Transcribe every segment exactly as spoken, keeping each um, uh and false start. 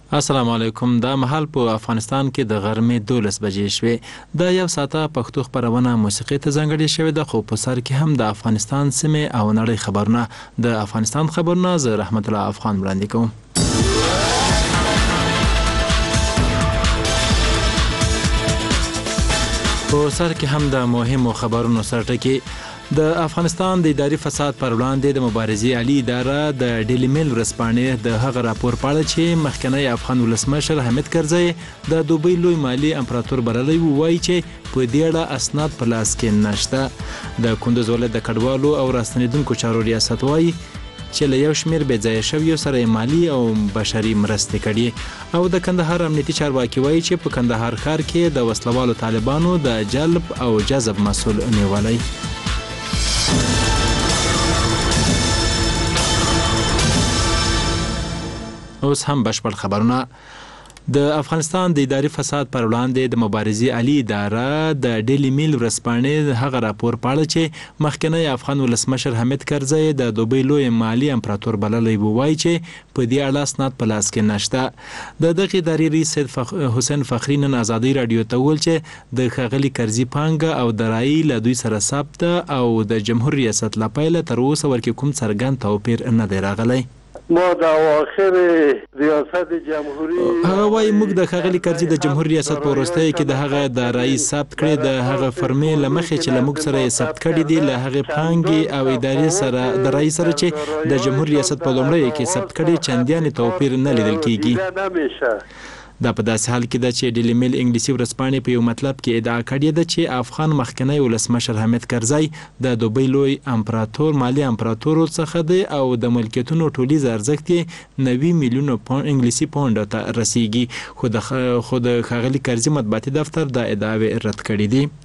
السلام علیکم. دا مهال په افغانستان کې د غرمې دولس بجې شوې. دا یو ساعته پښتو خبرونه موسیقي ته ځانګړې شوې ده، خو په سر کې هم د افغانستان سیمې او نړۍ خبرونه. د افغانستان خبرونه زه رحمت الله افغان وړاندې کوم. په سر کې هم د مهمو خبرونو سرټکی. د افغانستان د اداري فساد پر وړاندې د مبارزې عالی اداره د ډیلی میل ورځپاڼې د هغه راپور په اړه چې مخکنی افغان ولسمشر حامد کرزی د دوبۍ لوی مالی امپراتور بللی و وایي چې په دې اړه اسناد په لاس کې نشته. د کندوز ولایت د کډوالو او راستنیدونکو چارو ریاست وایي چې له یو شمېر بې ځایه شویو سره مالی او بشري مرستې کړي. او د کندهار امنیتي چارواکي وایي چې په کندهار ښار کې د وسلوالو طالبانو د جلب او جذب مسؤل نیولی. اوس هم بشپړ خبرونه. د افغانستان د اداري فساد پر وړاندې د مبارزې عالی اداره د ډیلی میل ورځپاڼې هغه راپور په اړه چې مخکنی افغان ولسمشر حامد کرزی د دوبۍ لوی مالی امپراتور بللی و وایي چې په دې اړه اسناد په لاس کې نشته. د دغه ادارې رئیس سید فخ... حسین فخري نن ازادي رادیو ته وویل چې د ښاغلي کرزي پانګه او درایي له دوی سره ثبت او د جمهور ریاست له پیله تر اوسه ورکې کوم څرګند توپیر نه دی راغلی. ما د اواخر ریاست جمهوری هغه وایي موږ د ښاغلي کرزي د جمهور ریاست په وروستیو کې د هغه د رئیس ثبت کړي د هغه فرمې له مخې چې له موږ سره یې ثبت کړي دي له هغې پانګې او ادارې سره د رئیس سره چې د جمهور ریاست په لومړیو کې ثبت کړي چندیانې توپیر نه لیدل کېږي. دا په داسې حال کې ده چې ډیلی میل انګلیسي ورځپاڼې په یو مطلب کې ادعا کړې ده چې افغان مخکنی ولسمشر حامد کرزی د دوبۍ لوی امپراتور مالی امپراتور څخه دی او د ملکیتونو ټولیز ارزښت یې نوي میلیونه انګلیسي پونډ ته رسیږي. خو د خو د ښاغلي کرزي مطبوعاتي دفتر دا ادعاوې رد کړې دي.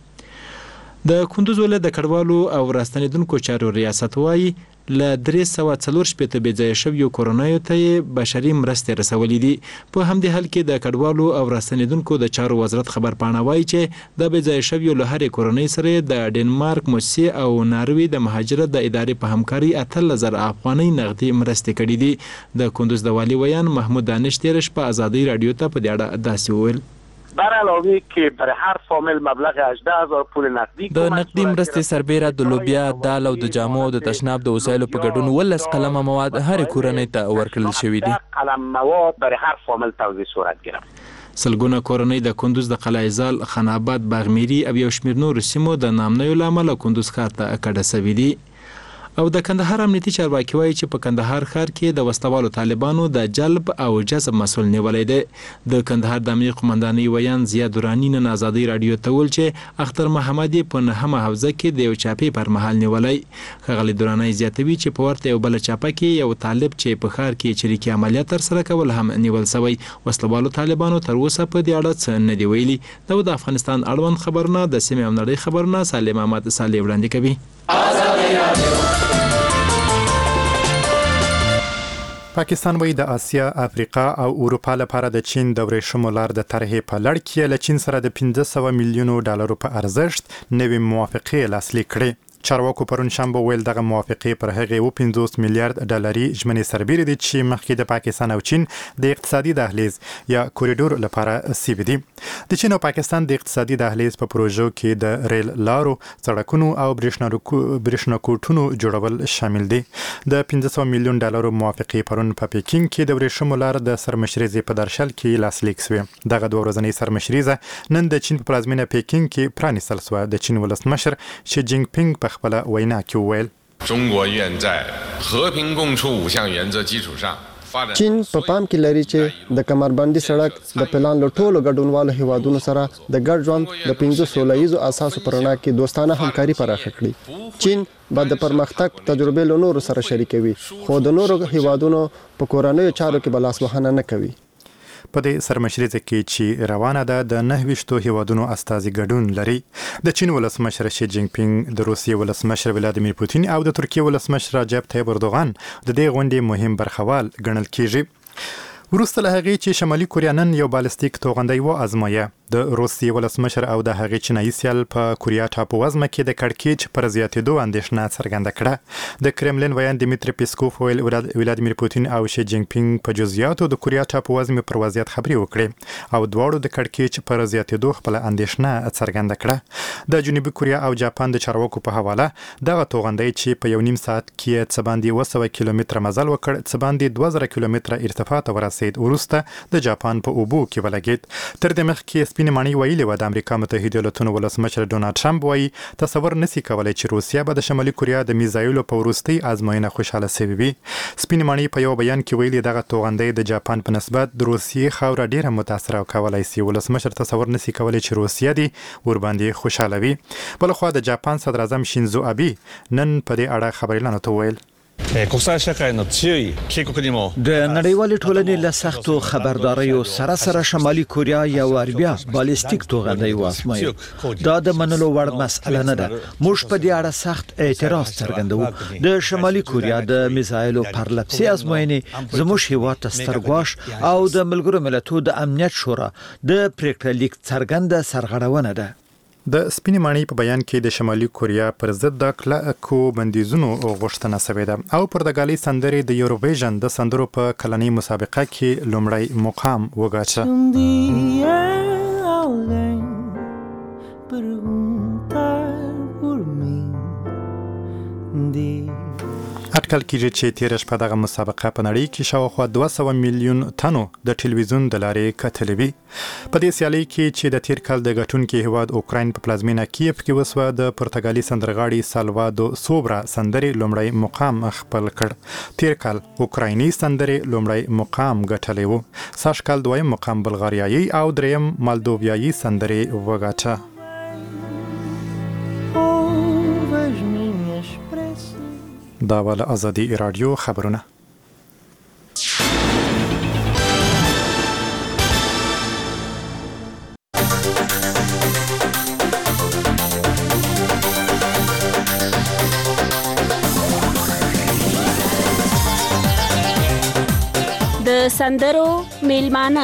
د کندوز ولایت د کډوالو او راستنیدونکو چارو ریاست وایي له درې سوه څلور شپېته بې ځایه شویو کورنیو ته یې بشري مرستې رسولې دي. په همدې حال کې د کډوالو او راستنیدونکو د چارو وزارت خبرپاڼه وایي چې د بې ځایه شویو له هرې کورنۍ سره د ډنمارک موسسې او ناروې د مهاجرت د ادارې په همکاري اتلس زره افغانۍ نغدي مرستې کړي دي. د کندوز د والي ویان محمود دانش تېره شپه ازادۍ راډیو ته په دې اړه داسې وویل. بر علاوه که برای هر فامیل مبلغ هجده هزار پول نقدی د نقدي مرستې سربیره د لوبیا، دال او د جامو او د تشناب د وسایلو په ګډون ولس قلمه مواد هر کورنۍ ته ورکړل شوي دي. قلم مواد برای هر فامیل توزیع صورت گرفت. سلګونه کورنۍ د کندوز د قلعه زال، خاناباد، باغمیری او یو شمېر نورو سیمو د نامنیو له امله کندوز ښار ته کډه سوي دي. او د کندهار امنیتي چارواکي وایي چې په کندهار ښار کې د وسلوالو طالبانو د جلب او جذب مسؤل نیولی دی. د کندهار د امنیې قمندانۍ ویان ضیا دراني نن ازادۍ راډیو ته وویل چې اختر محمد یې په نهمه حوزه کې د یو چاپې پر مهال نیولی. ښاغلي دراني زیاتوي چې په ورته یو بله چاپه کې یو طالب چې په ښار کې چریکي عملیات ترسره کول هم نیول سوی. وسلوالو طالبانو تر اوسه په دې اړه څه نه دي ویلي. دا د افغانستان اړوند خبرونه د سیمې او نړۍ خبرونه سالم احمد صالح وړاندې کوي. پاکستان وایي د آسیا، افریقا او اروپا لپاره د چین د ورېښمو لار د طرحې په لړ کې له چین سره د پنځه سوه میلیونو ډالرو په ارزښت نوې موافقې لاسلیک کړې. چارواکو پرون شنبه ویل دغه موافقې پر هغې اوه پنځوس میلیارډ ډالري ژمنې سربیرې دي چې مخکې د پاکستان او چین د اقتصادي دهلیز یا کوریډور لپاره سوي دي. د چین او پاکستان د اقتصادي دهلیز په پروژو کې د ریل لارو، سړکونو او برېښناکوټونو جوړول شامل دي. د پنځه سوه میلیون ډالرو موافقې پرون په پیکینګ کې د ورېښمو لار د سرمشریزې په درشل کې لاسلیک سوې. دغه دوه ورځنۍ سرمشریزه نن د چین په پلازمینه پیکینګ کې پرانیستل سوه. د چین ولسمشر شي جینګ پینګ په خپله وینا کې وویل چین په پام کې لري چې د کمربندي سړک د پلان له ټولو ګډونوالو هیوادونو سره د ګډ ژوند د پنځه سوله ییزو اساسو پر رڼا کې دوستانه همکاري پراخه کړي. چین به د پرمختګ تجربې له نورو سره شریکوي، خو د نورو هیوادونو په کورنیو چارو کې به لاسوهنه نه کوي. په دې سرمشریزه کې چې روانه ده د نهه ویشتو هیوادونو استازي ګډون لري. د چین ولسمشر شي جینګ پینګ، د روسیې ولسمشر ولادیمیر پوتین او د ترکیې ولسمشر رجب طیب اردوغان د دې غونډې مهم برخوال ګڼل کېږي. وروسته له هغې چې شمالي کوریا نن یو بالستیک توغندی وازمایه، د روسیې ولسمشر او د هغې چینایي سیال په کوریا ټاپو وزمه کې د کړکېچ پر زیاتېدو اندېښنه څرګنده کړه. د کرملین ویان دیمیتری پیسکوف ویل ولادیمیر پوتین او شي جینګ پینګ په جزئیاتو د کوریا ټاپو وزمې پر وضعیت خبرې وکړې او دواړو د کړکېچ پر زیاتېدو خپل اندېښنه څرګنده کړه. د جنوبي کوریا او جاپان د چارواکو په حواله دغه توغندی چې په یو نیم ساعت کې څه باندې اوه سوه کیلومتره مزل وکړ څه باندې دوه زره کیلومتره ارتفاع ته ورسېد وروسته د جاپان په اوبو کې ولګېد. تر دې مخکې سپینې ماڼۍ ویلې وه د امریکا متحده ایالتونو ولسمشر ډونالډ ټرمپ وایي تصور نشي کولی چې روسیه به د شمالي کوریا د میزایلو په وروستۍ ازموینه خوشحاله شوې وي. سپینې ماڼۍ په یو بیان کې ویلي دغه توغندی د جاپان په نسبت د روسیې خاوره ډیره متاثره کولی شي. ولسمشر تصور نشي کولی چې روسیه دې ورباندې خوشحاله وي. بلخوا د جاپان صدر اعظم شینزو ابي نن په دې اړه خبريالانو ته ویل 国際社会の強い警告にも د نړیوالې ټولنې له سختو خبرداریو سره سره شمالي کوریا یو اربیا بالستیک توغندی واسمایي. دا د منلو وړ مسأله نه ده. موږ په دې اړه سخت اعتراض څرګندوو. د شمالي کوریا د میزایلو پرلپسې ازموینې زموږ هیواد ته ستر ګواښ او د ملګرو ملتونو د امنیت شورا د پریکړه لیک څرګنده سرغړونه ده. د سپینې ماڼۍ په بیان کې د شمالي کوریا پر ضد د کلکو بندیزونو غوښتنه شوې ده او پرتګالي سندرې د یوروویژن د سندرو په کلنۍ مسابقه کې لومړی مقام وګاټه. اټکل کېږي چې تېره شپه دغه مسابقه په نړۍ کې شاوخوا دوه سوه میلیون تنو د ټلویزیون د لارې کتلې وي. په دې سیالۍ کې چې د تېر کال د ګټونکي هیواد اوکراین په پلازمینه کیف کې وسوه د پرتګالي سندرغاړي سالوادو سوبرا سندرې لومړی مقام خپل کړ. تېر کال اوکرایني سندرې لومړی مقام ګټلی و. سږ کال دویم مقام بلغاریایي او دریم مالدوویایي سندرې وګاټه. دا ول ازادي رادیو خبرونه. د سندرو میلمانه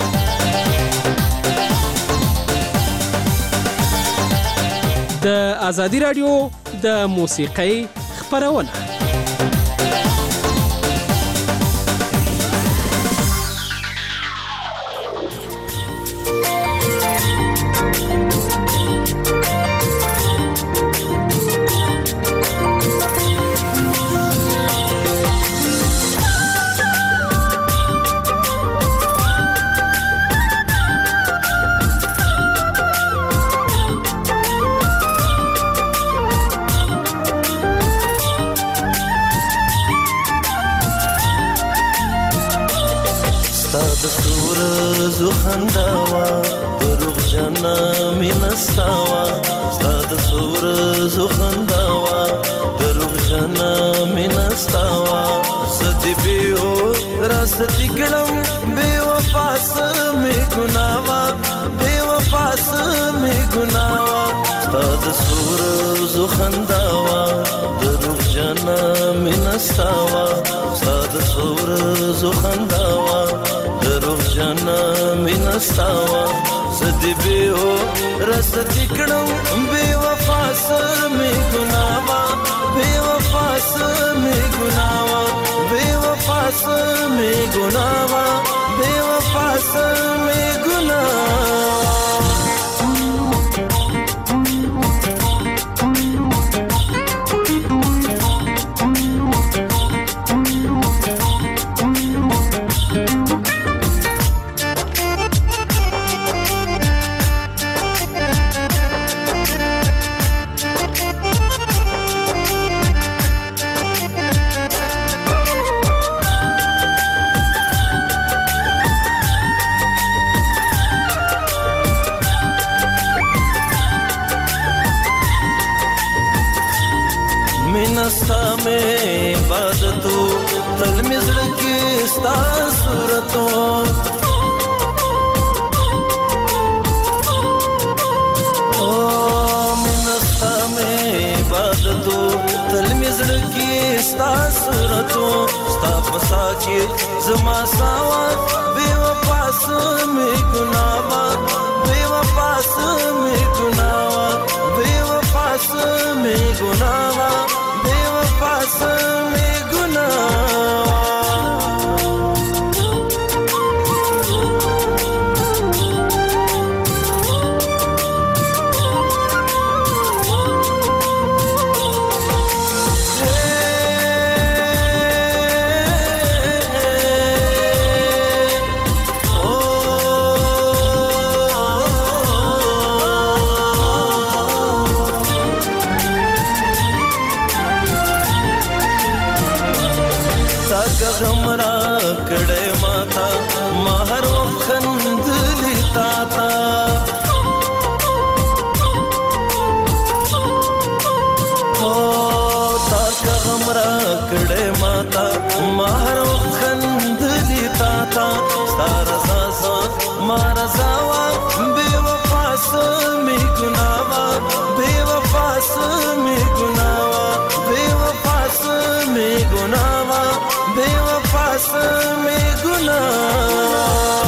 د ازادي رادیو د موسیقۍ خبرونه. زما ساوا بے وفا سمې ګناوا بے تا مہر وخندلی تا تا او تا غمرا کړه ماتا مہر وخندلی تا تا ستاره ساسا مارا زاوا بے وفا سمې ګناوا بے وفا سمې ګناوا بے وفا سمې ګناوا بے وفا سمې ګناوا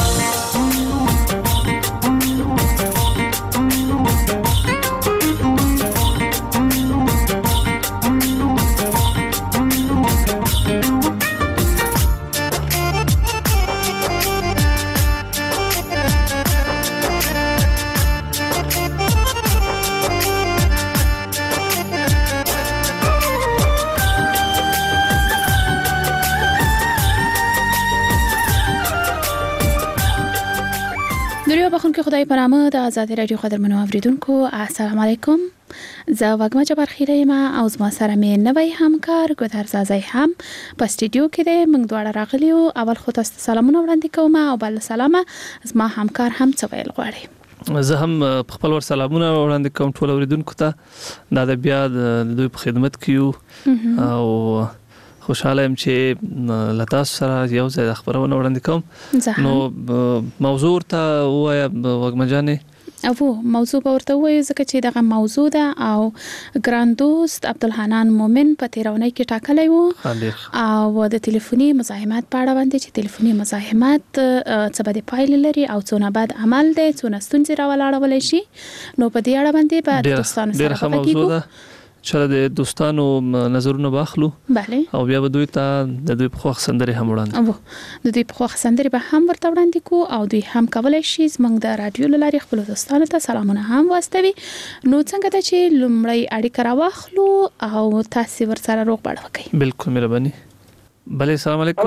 بخون که خدای پرامه د آزادی رادیو قدرمنو اوریدونکو السلام علیکم. زه وګما جبار خیره ما او زما سره مې نوی همکار ګودر زازی هم په سټوډیو کې دی. موږ دواړه راغلي یو. اول خو تاسو سلامونه وړاندې کوم او بل سلامه زما همکار هم څه ویل غواړي. زه هم خپل ور سلامونه وړاندې کوم ټول اوریدونکو ته. دا د بیا د دوی په خدمت کې یو او خوشاله يم چې لتاس سره یو ځای خبرونه وړاندې کوم. نو موضوع ته وایا وګمجانې او موضوع ورته وایي ځکه چې دغه موضوع ده او ګران دوست عبدالحنان مومن په تیرونی کې ټاکلی وو او د ټلیفوني مزاحمت په اړه باندې چې ټلیفوني مزاحمت څه به د پایلې لري او څونه بد عمل دی څونه ستونزې راولاړولی شي. نو په دې اړه باندې به دوستانو سره غږیږو چې د دوستانو نظرونه واخلو. بله. او بیا به دوی ته د دوی په خوښ سندري هم وړاندې او د دوی په خوښ سندري به هم ورته وړاندې کو او دوی هم کولای شي زموږ د رادیو لاري خپل دوستانو ته سلامونه هم واستوي. نو څنګه ته چې لومړی اړیکه راواخلو او تاسو ورسره روغ بړ وکړئ. بالکل مهرباني. بله السلام علیکم.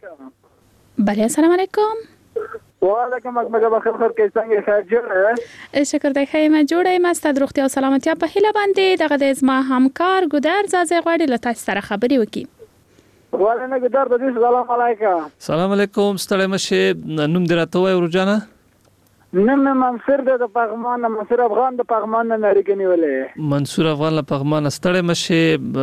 بله السلام علیکم. وعلیکم السلام بخیر خیر کې څنګه ښه جوړه شکر دی خیر ما جوړه ما ستاسو روغتیا او سلامتیا په هیله باندې دغه د زما همکار ګودر زازی غواړي له تاسو سره خبرې وکړي. وعلیکم ګودر د دې سلام علیکم. سلام علیکم ستړی مشه نوم دراته وای ورجانه نن منصور د پغمان منصور افغان د پغمان نه اړیکې نیولې. منصور افغان له پغمان ستړی مشه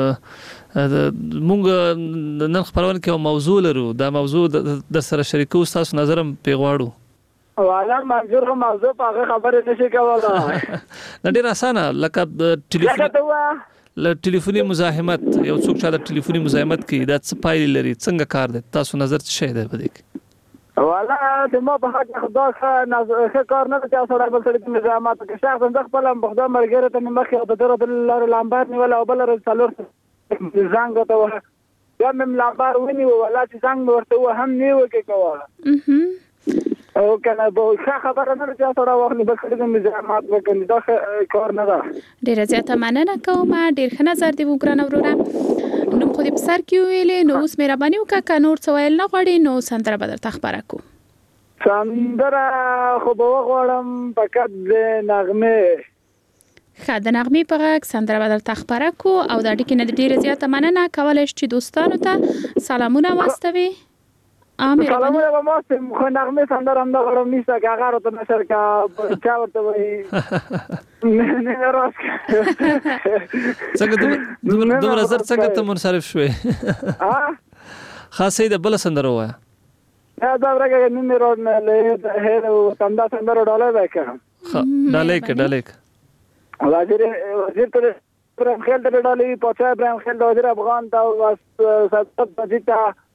مونږ نن خبرونه کې موضوع لرو. دا موضوع د سره شریکو تاسو نظرم پیغواړو. والا منظور هم موضوع په خبره نشي کولای. نه ډیر اسانه لکه ټلیفون له ټلیفوني مزاحمت یو څوک چې د ټلیفوني مزاحمت کې دا څه پایلې لري څنګه کار دی تاسو نظر څه شي دی بده کې والا د ما په حق خدا ښه کار نه کوي تاسو راغلی بل څه د مزاحمت کې شخص زنده خپل په خدا مرګره ته مخې د دره بل لامبار نیول او بل رسالور زنګ ته وه یا مم لامبار ونی ولا چې زنګ ورته هم نیو کې کوه او کنه به ښه خبره نه چې تاسو راوخني بل څه د مزاحمت وکړي دا کار نه ده. ډیر زیاته مننه کوم ډیر ښه نظر دی وګرانه وروره. نو خو دې په سر کې ویلې نو اوس مهرباني وکړه که نور څه ویل نه غواړي نو سندره به درته خبره کو. سندره خو به وغواړم فقط د نغمې ښه د نغمې په غږ سندره به درته خبره کو او د اړیکې نه ډېره زیاته مننه کولی شي چې دوستانو ته سلامونه واستوي. سلامونه به واستوي خو نغمې سندره هم نه غواړم نیسته که هغه راته نشر که چا ورته وایي نه راست څنګه دومره زر څنګه ته منصرف شوې خاصه د بل سندره وایه یا دا ورګه نیمه روډ نه له هر تندا سندره ډاله وکړه ډاله کې ډاله کې وزیر وزیر ته ابراهیم خیل ته ډالې پوهه ابراهیم خیل د وزیر افغان ته واس سبت بجټا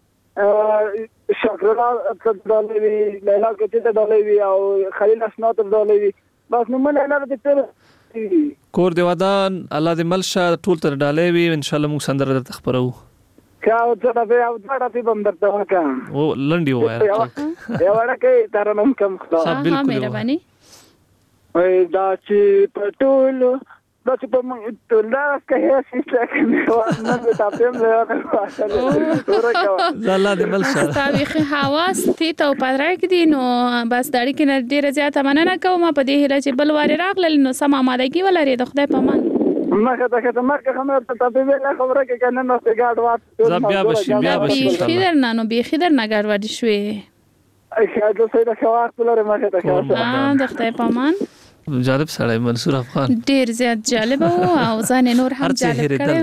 شکرلا ته ډالې وی لیلا کې ته ډالې وی او خلیل اسنا ته ډالې وی بس نو مله نه دې کور دی ودان الله دې ملشه ټول تر ډالې وی ان شاء الله موږ سندره درته خبرو کا او څه به او څه به بم درته وکم او لنډي وای یو ورکه ترنم کم خلاص بالکل مهرباني وای دا چې پټول دا چې په موږ ټول راځه هي چې څنګه نه تاسو هم راځه الله دې ملشه تاریخ حواس تی ته پدرای کې دي نو بس داړي کې نه ډیره زیاته مننه کوم په دې هله چې بل واره راغلل نو سم آمادګي ولري د خدای په امان مخه ته ته مرګ خبره ته په ویله خبره کې کنه نو څنګه اډوات بیا بشي بیا بشي خیدر نه نو به خیدر نه ګډوډ شوې د سید خواخ لري مخه ته ښه د خدای پامان جالب سړی منصور افغان ډیر زیات جالب او ځان نور هم جالب کړی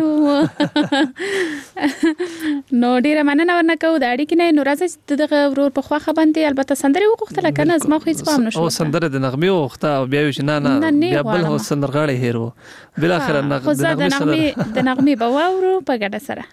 نو ډیر مننه ورنه کوو د اړیکې نه نو راځي دغه ورور په خواخه باندې البته سندري وغوښتله کنه زما خو هیڅ پام نشو او سندره د نغمې وغوښته او بیا وی نه نه بیا بل هو سندرغاړي هیرو بل اخر نغمې د نغمې د نغمې بواورو په ګډه سره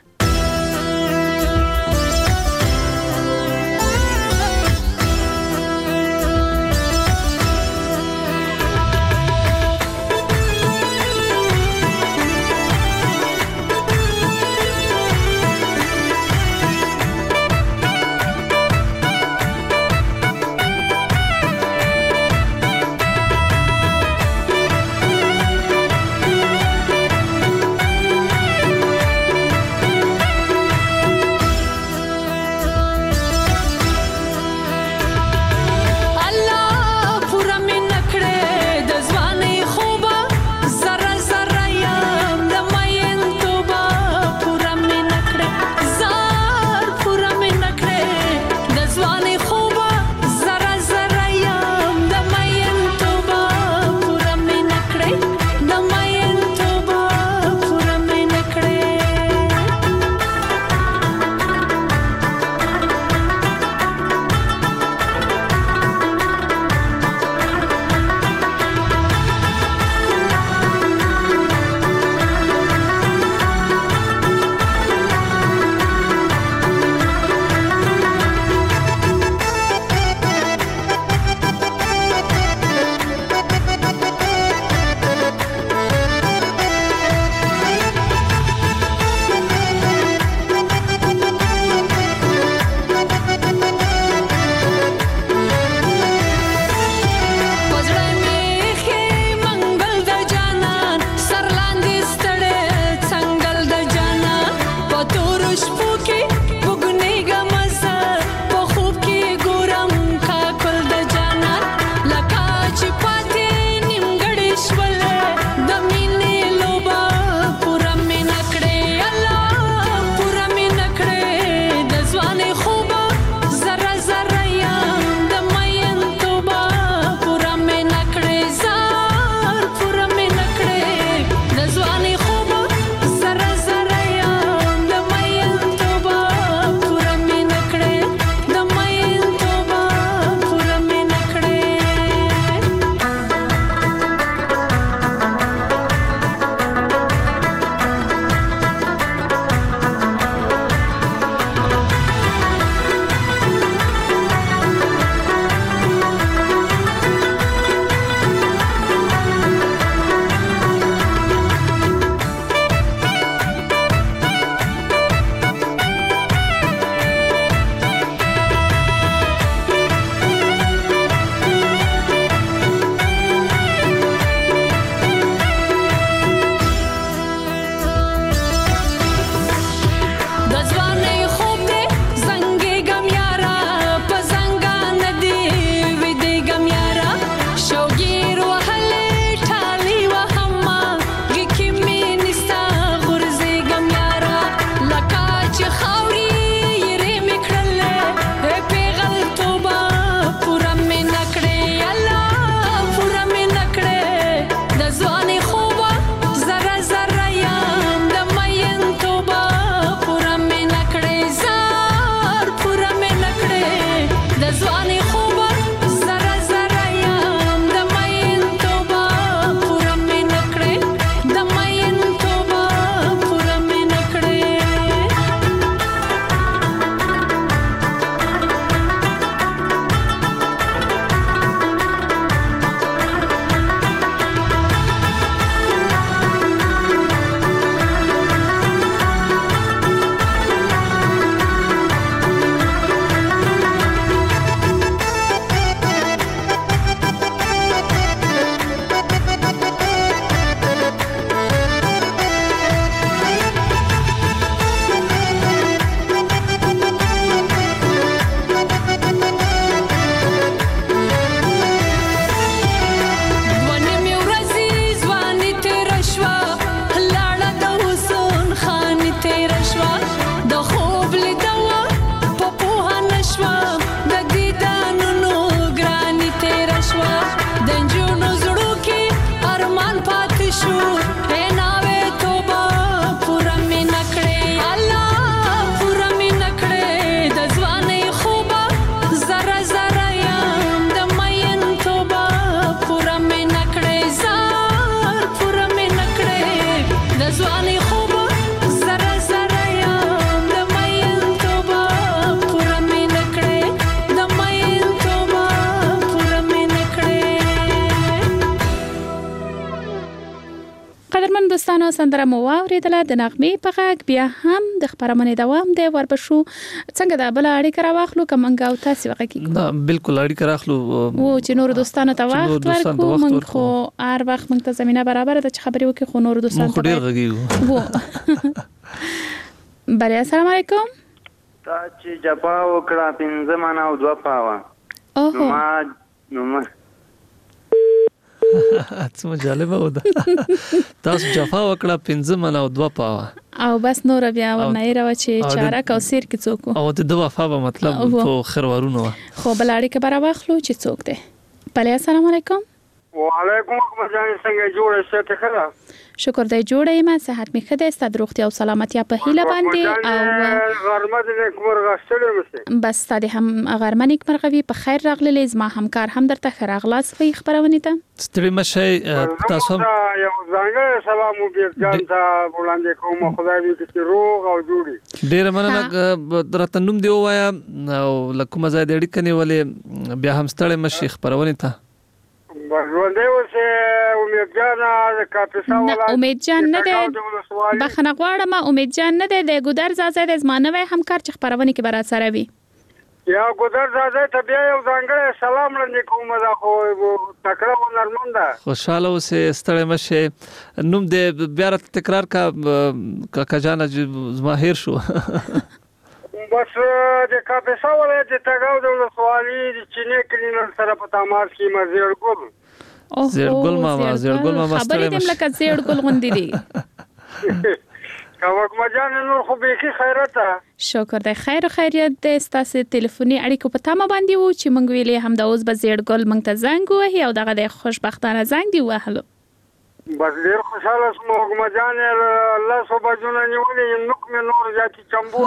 سندره مو واوریدله د نغمې په غږ بیا هم د خبرونه دوام دی وربشو څنګه د بل اړیکه راواخلو کومنګ او تاسو وغږی نه بالکل اړیکه راخلو وو چې نور دوستانو ته وخت ورکو موږ خو هر وخت موږ ته زمينه برابر ده چې خبرې وکړو خو نور دوستانو ته ډیر غږی وو بله السلام علیکم تا چې جپا وکړه پنځه منه او دوه پاوه اوه ما نو ما څه جالبه و ده تاسو جفا وکړه پنځه منه او دوه پاوه او بس نور بیا ورنه راو چې چارک او سیر کې څوک او د دوه وفا به مطلب په خروارونو خو بل اړیکه برابر واخلو چې څوک دی بله السلام علیکم وعلیکم السلام څنګه جوړه ست خلا شکر دی جوړه ما صحت می خده است روغتیا او سلامتی په هیله باندې او غرمه د کومر غشتلې مشه بس ستاسو هم غرمه نیک مرغوي په خیر راغلی زما همکار هم درته خراغلاس په خبرونه ته ستړي مشه تاسو یو ځانګړی سلام مو بیا ځان ته وړاندې کوم خدای دې چې روغ او جوړي ډیر مننه درته نوم دی وایا او لکه مزه دې اړیکنه ولې بیا هم ستړي مشه خبرونه ته ژوندې اوسه امید جان کاپیسا ولا امید جان نه ده بخنه غواړم امید جان نه ده د ګودر زازه د زمانه همکار چې خبرونه کې برا سره وي یا ګودر زازه ته بیا یو ځانګړی سلام وړاندې کوم دا خو تکړه و نرمنده خوشاله اوسه ستړی مشه نوم دې بیا تکرار کا کاکا جان زما هیر شو بس د کاپیسا ولا د تګاو د سوالي د چینه کلینر سره په تماس کې مزیر ګل زیړګل ماما زیړګل ماما خبرې دې لکه زیړګل غوندې دي کاوک مجان نور خو به کی خیرته شکر دی خیر خیریت دې ستاسو ټلیفوني اړیکو په تمه باندې وو چې مونږ ویلې هم د اوس به زیړګل مونږ ته زنګ وهي او دغه د خوشبختانه زنګ دی وهلو بس ډیر خوشاله سم حکم جان الله سبحانه جون نیولې نوک مې نور ځاتي چمبو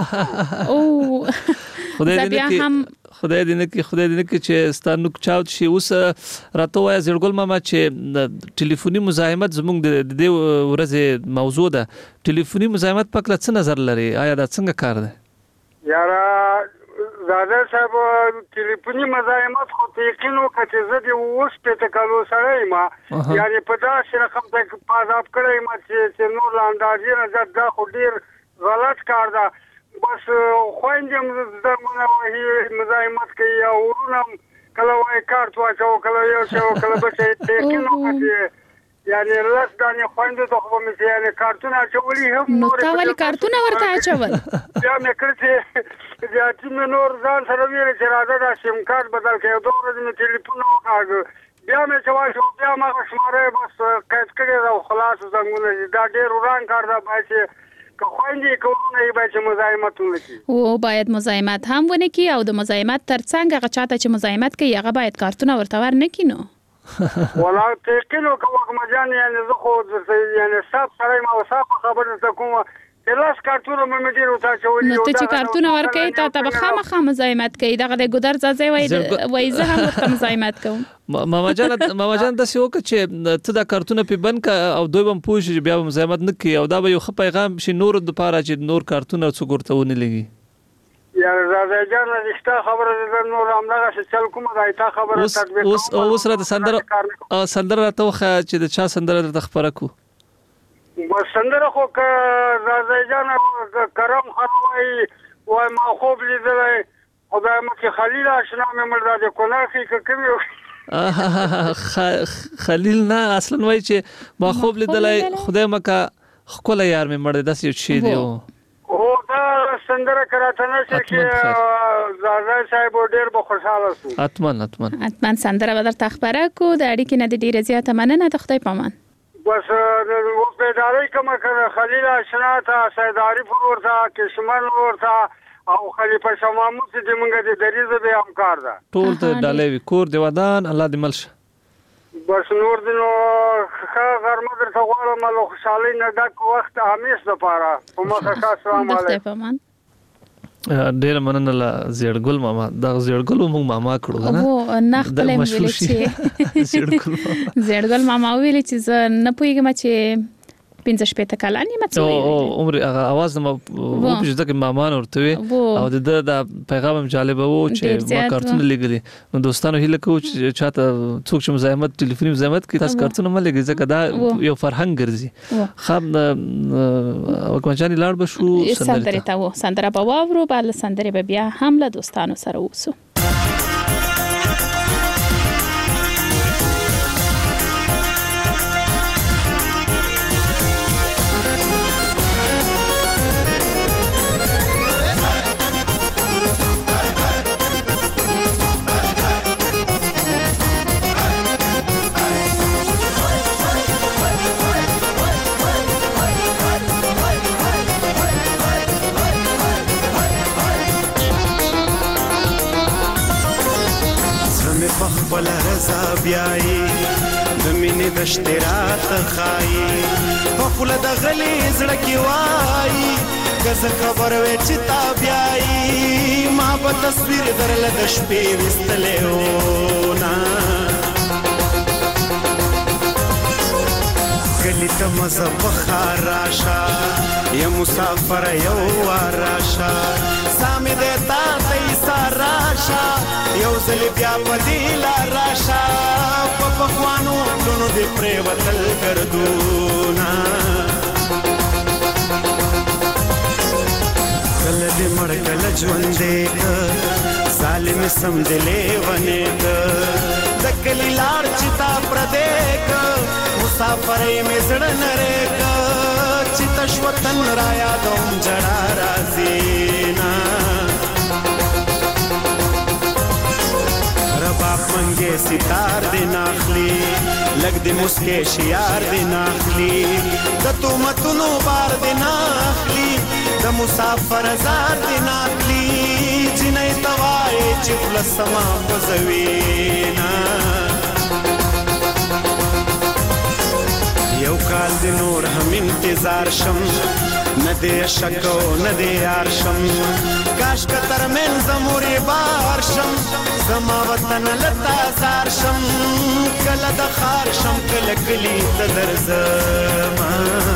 او خدای دې کې خدای دې کې خدای دې کې چې ستانو چاوت شي اوس راته وای زړګل ماما چې ټلیفوني مزاحمت زموږ د دې ورځې موضوع ده ټلیفوني مزاحمت پکله څه نظر لري آیا دا څنګه کار دی یارا زاده صاحب ټلیفوني مزاحمت خو یقینو کته زدي اوس په تکالو سره ما یعنی په داسې رقم ته پازاب کړی ما چې نور لاندازي نه دا خو ډیر غلط کار ده بس خويندم زمونه وهي مزاحمت کوي او ورونم کله وای کارت واچو کله یو څو کله به ته یقینو کته یعنی لاس دانه خويندو ته خو مې یعنی کارتونه چولې هم نو تا ولې کارتونه ورته اچول بیا مې کړې بیا چې نور ځان سره ویل چې راځه دا سیم کارت بدل کړو دوه ورځې مې ټلیفون وکړ بیا مې چوای شو بیا ما شماره بس کټ کړی او خلاص زنګونه دا ډېر وران کار دا باسي که خويندې کوونه یې باید مزاحمت ونکړي او باید مزاحمت هم ونکړي او د مزاحمت ترڅنګ هغه چاته چې مزاحمت کوي هغه باید کارتونه ورته ورنکړي نو ولا تکلو کوم مجان یعنی زه خو یعنی صاحب سره ما وصاف خبره ته کومه لاس کارتونه مې ډیر وتا چولې نو ته چې کارتونه ورکې ته ته خامخا مزاحمت کوي دغه د ګودر ځای وای وای زه هم ورته مزاحمت کوم ماما جان ماما جان د سیو چې ته دا کارتونه په بند کا او دوی هم پوښي بیا مزاحمت نه کوي او دا به یو خ پیغام شي نور د پاره چې نور کارتونه څګورته ونی لګي یا زاده جان رښتا خبره ده نور همدغه چې چل کومه دا ایته خبره تطبیق اوس اوس را سندره سندره راته چې د چا سندره د خبره کو بس سندره خو که زاده جان کرم خروي وای ما خوب لیدلای خدای مکه خلیل آشنا مې مردا د کوناخي کوي خلیل نه اصلا وای چې ما خوب لیدلای خدای مکه خپل یار مې مړ داسې شي دی او دا سندره کراته نه چې زاده صاحب ډیر به خوشاله شو اتمن اتمن اتمن سندره بدر تخبره کو د اړیکې نه د ډیره زیاته مننه د خدای پامان بس و پیداری کما کنه خلیل آشنا تا سیداری پر ورتا کشمن ورتا او خلیفہ شمامو چې موږ د دریزه به همکار ده ټول ته ډالې کور دی ودان الله دې ملشه بس نور دنو ښه غرمه درته غواړم له خوشحالۍ نه ډک وخت همیش دپاره په مخه ښه السلام علیکم ډېره مننه له زیړګل ماما دا زیړګل موږ ماما کړو نه او نه خپل ویل چې زیړګل ماما ویل چې زه نه پوهیږم چې پنځه شپېته کلن یم څه او عمر هغه आवाज نو په جزده کې مامان ورته او د د پیغام جالب وو چې ما کارتون لګري نو دوستانو هیله کو چې چاته څوک چې مزاحمت ټلیفوني مزاحمت کې تاسو کارتون ما لګي ځکه دا یو فرهنګ ګرځي خام او کومچاني لاړ به شو سندره تا وو سندره په واورو بل سندره به بیا هم له دوستانو سره وسو بلا رضا بیاي د مینې د اشتراط خای په خله د غلي زړه کې وای کزه خبر وې چې تا بیاي ما په تصویر درل د شپې وستلې و نا کلی ته مزه بخار راشا یا مسافر یو راشا سامې د تا ته ساراشا یو ځل بیا بدیل راشا په پخوانو لونو دې پرې وتل ګردونا کله دې مړ کله ژوندې ظالم سم دلې ونې د کلی لار چې تا پردې مسافرې مې زړه نرې چې تشوتن را یادوم جړا راځي نا باپ منگے ستار دے ناخلی لگ دے مسکے شیار دے ناخلی دا تو متنو بار دے ناخلی دا مسافر ازار دے ناخلی جنہی توائے چفل سما پزوینا یو کال دے نور ہم انتظار شم ندے شکو ندے آرشم کاش کتر من زموری بارشم زما وطن لتا زار شم کله د خار شم کله کلی ته درځم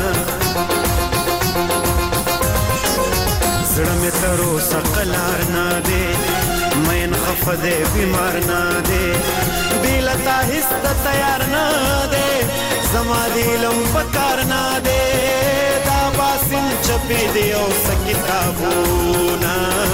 زړه مې تر اوسه قلار نه دی مین خفه دی بیمار نه دی دلته هیڅ تیار نه دی زما دلم پکار نه دی دا باسم چپی دی او کتابونه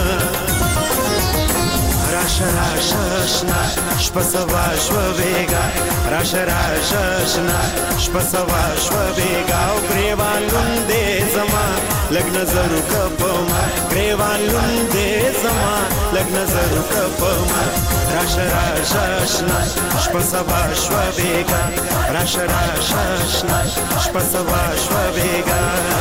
راشه راشه شنا شپه سوا شوه بیگا راشه راشه شنا شپه سوا شوه بیگا او گریوان لوندې زما لږ نظر وکړه په ما گریوان لوندې زما لږ نظر وکړه په ما راشه راشه شنا شپه سوا شوه بیگا راشه راشه شنا شپه سوا شوه بیگا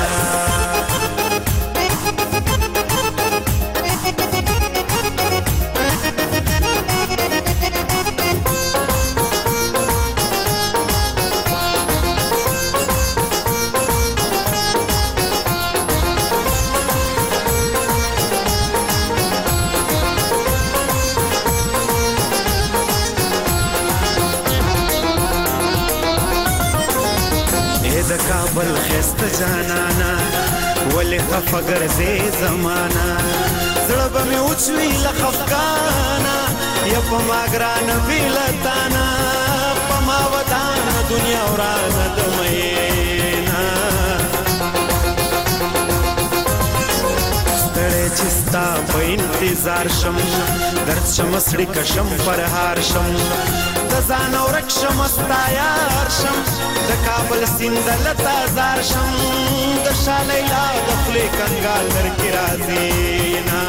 کابل خست جانانا ولی خفگر زی زمانا زړه به مې اوچوي له خفګانه یا په ما ګرانه بیلتانه په ما ودانه دنیا ورانه د مینا ستړی چې ستا په انتظار شم درد شم سړي کشم پرهار شم د ځان ورک شم ستا یار شم د کابل سیند لتا زار شم د شاه لیلا د خولې کنګال درکې راځي نه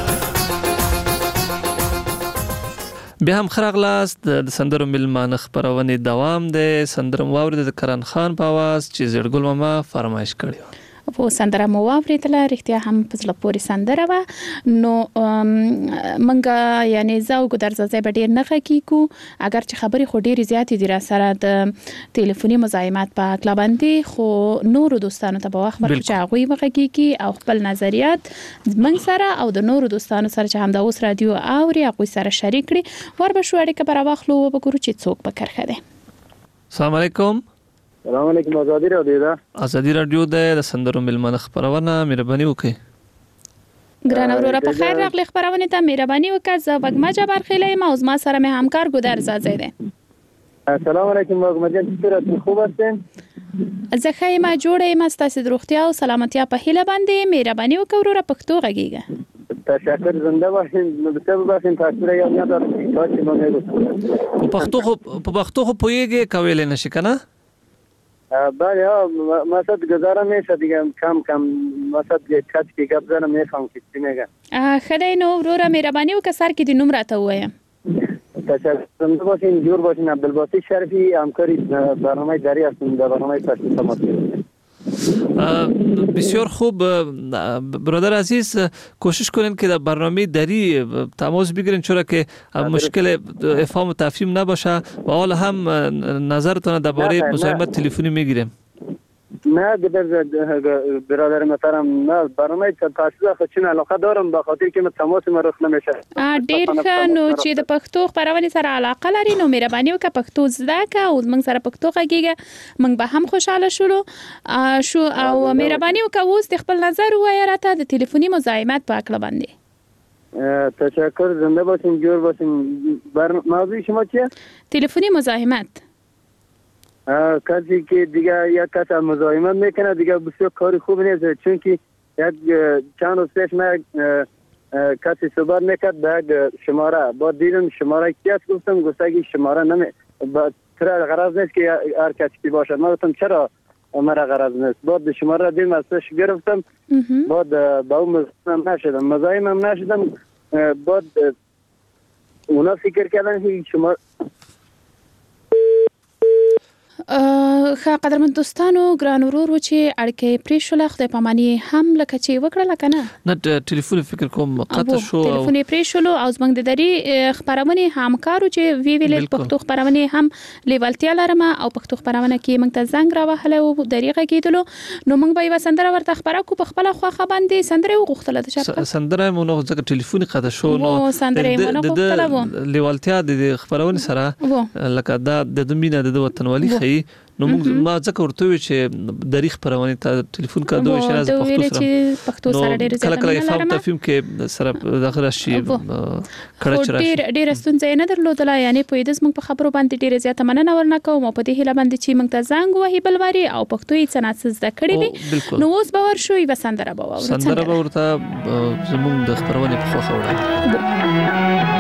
بیا هم خراغلاست د سندرو ملمانه خبرونه دوام ده سندرم واورید د کرن خان په आवाज چې زړګل ماما فرمایش کړی په سندره مو واوریدله رښتیا هم په زړه پورې سندره وه نو منګه یعنی زه او ګودرزه به ډېر نه غږیږو اگر چې خبرې خو ډېرې زیاتې دي راسره د تلیفوني مزاحمت په هکله باندې خو نورو دوستانو ته به وخت ورکړو چې هغوی وغږیږي او خپل نظریات موږ سره او د نورو دوستانو سره چې همدا اوس راډیو اوري هغوی سره شریک کړي ور به شو اړیکه به راواخلو وبګورو چې څوک به کرښه دی السلام علیکم السلام علیکم ازادي رادیو ده ازادي رادیو د سندرو ملمنه خبرونه مهرباني وکړئ. ګران وروره په خیر راغلی خبرونه ته مهرباني وکړه. زه وګما جبار خیلی ما از ما سره مې همکار ګودر زاده ده. السلام علیکم وګما جان څنګه خوب هستین؟ زه ښه یم جوړه یم ستاسو د روغتیا او سلامتیا په هیله باندې مهرباني وکړه وروره پښتو غږیږه. تشکر زنده باشین نو بسبب باشین تاسو را یاد یاد تاسو مونږ په پښتو خو په پښتو خو پویږي کویل نشي کنه؟ بله ها مسد گذارم میشه دیگه کم کم مسد کچ کی گپ زنم میفهم که چی میگن. خدای نو وروره مهرباني وکړه سر کې د نوم راته ووایم. تشکر زنده باشین جور باشین عبدالباسط شریفی همکاری برنامه دری هستم در برنامه پشت تماس. بسیار خوب برادر عزیز کوشش کنین که در برنامه دری تماس بگیرین چرا که مشکل افهام و تفهیم نباشه و حالا هم نظرتون درباره مزاحمت تلفنی میگیریم. نه برادر محترم نه برنامه تاسو خو چین علاقه دارم به خاطر که تماس ما رخ نمیشه. ډیر ښه نو چې د پښتو خبرونه سره علاقه لري نو مهرباني وکړه پښتو زده کا او موږ سره پښتو غږیږه موږ به هم خوشاله شولو شو او مهرباني وکړه اوس د خپل نظر وایې راته د ټلیفوني مزاحمت په اړه باندې. تشکر زنده باشین جور باشین. موضوع شما چیه؟ ټلیفونی مزاحمت. کسی که دیگه یک کس مزاحمت میکنه دیگه بسیار کاری خوب نیست چون که یک چند روز پیش من کسی صحبت میکرد به یک شماره با دیدم شماره کی است گفتم گفته که شماره نمی ترا غرض نیست که هر کسی کی باشه. من گفتم چرا مرا غرض نیست. بعد شماره دیدم ازش گرفتم بعد با اون مزاحم نشدم مزاحم نشدم. بعد اونا فکر کردن که شماره ښه قدرمن دوستانو ګران ورور و چې اړیکې پرې شوله خدای پاماني هم لکه چې وکړه کنه نه ټلیفون فکر کوم قطع شو ټلیفون پرې شولو او زمنګ د دری خبرونه همکارو چې وی ویل پښتو خبرونه هم لیوالتیا لرم او پښتو خبرونه کې موږ ته زنګ راوهله او دریغه کېدلو نو موږ به وسندره ورته خبره کو په خپل خوخه باندې سندره وغوښتله د شپ سندره مو نو ځکه ټلیفون قطع شو نو سندره مو نو غوښتله لیوالتیا د خبرونه سره لکه دا د دمینه د وطنوالي خي نو ما ځکه ورته وی چې د ریخ پرونی ته ټلیفون کاندو چې راز پښتو سره ډېر زیات کله کله فهم تفهیم کې سره دغه شي کړه چر ډېر ډېر ستونزې نه درلودله یعنی په دې زموږ په خبرو باندې ډېر زیات مننه ورنکوم په دې هله باندې چې موږ ته زنګ وهي بلواري او پښتو یې څنګه زده کړې دي نو اوس باور شو یو سندره به ورته سندره به ورته زموږ د خبرونه په خوخه وړاندې